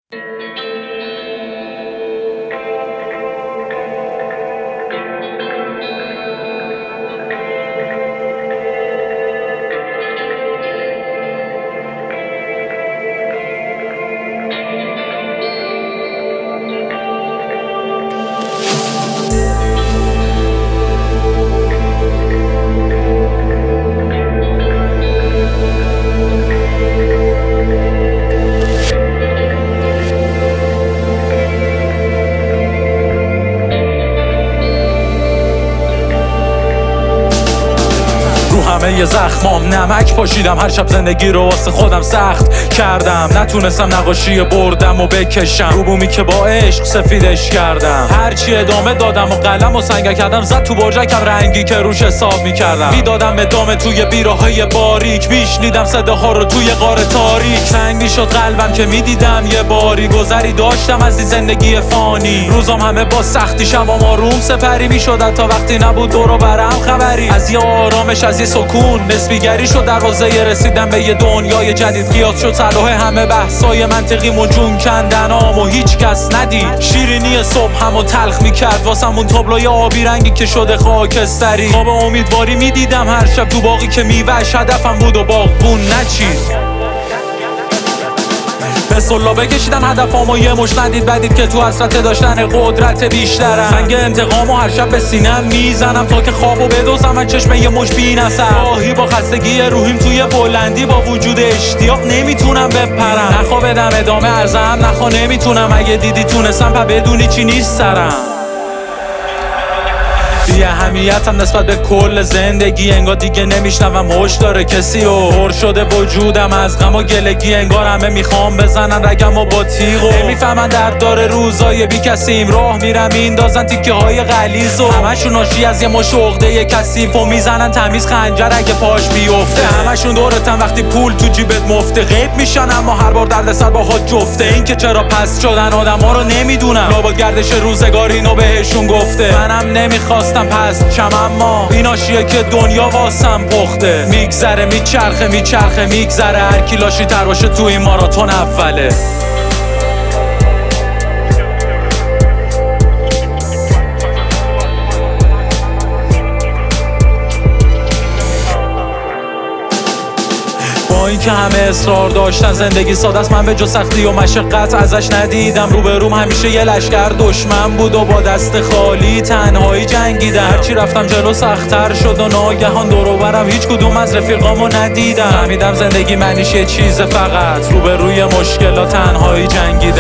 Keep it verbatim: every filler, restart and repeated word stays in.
همه زخمام نمک پاشیدم، هر شب زندگی رو واسه خودم سخت کردم، نتونستم نقاشی بردم و بکشم رو بومی که با عشق سفیدش کردم. هرچی ادامه دادم و قلم و سنگ کردم، زد تو برجکم رنگی که روش حساب میکردم. میدادم ادامه توی بیراهای باریک، میشنیدم صداها رو توی غار تاریک. سنگ میشد قلبم که میدیدم یه باری گذری داشتم از این زندگی فانی. روزام همه با سختی، شبام آروم سپری میشد تا وقتی نبود دور و برم خبری. از یه آرامش، از یه سکون نسبیگری شد دروازه رسیدن به یه دنیای جدید. قیاس شد صلاح همه بحثای منطقی و جون کندنام و هیچ کس ندید. شیرینی صبح همو تلخ میکرد واسمون تابلوی آبی رنگی که شده خاکستری. خواب امیدواری میدیدم هر شب تو باقی که میوهش هدفم بود و باغبون نچید. به سلابه کشیدم هدفامو یه مش ندید بدید که تو حسرت داشتن قدرت بیشترم. سنگ انتقامو هر شب به سینم میزنم تا که خوابو بدوزم از چشم یه مش بی‌نصب. گاهی با خستگی روحیم توی بلندی با وجود اشتیاق نمیتونم بپرم. نخوا بدم ادامه ارزم، نخوا نمیتونم. اگه دیدی تونستم پا بدونی چی نیست سرم. بی اهمیتم نسبت به کل زندگی، انگار دیگه نمیشنوم هوش داره کسی و پر شده وجودم از غم و گلگی. انگار همه میخوام بزنن رگم و با تیغو نمیفهمن درد داره روزای بی کسیم. راه میرم میندازن تیکه های غلیظ و همشون ناشی از یه مش عقده کثیف و میزنن تمیز خنجر اگه پاش بیفته. همشون دورتن وقتی پول تو جیبت مفته، غیب میشن اما هر بار دردسر باهات جفته. این که چرا پس شدن آدما رو نمیدونم، لابد گردش روزگار اینو بهشون گفته. منم نمیخواستم پس چم اما این آشیه که دنیا واسم پخته. میگذره میچرخه میچرخه میگذره، هر کی لاشی تر باشه تو این ماراتون اوله. با این که همه اصرار داشتن زندگی ساده است، من به جز سختی و مشقت ازش ندیدم. روبروم همیشه یه لشکر دشمن بود و با دست خالی تنهایی جنگیدم. هرچی رفتم جلو سخت‌تر شد و ناگهان دور و برم هیچ کدوم از رفیقامو ندیدم. فهمیدم زندگی معنیش یه چیزه، فقط روبروی مشکلات تنهایی جنگیدم.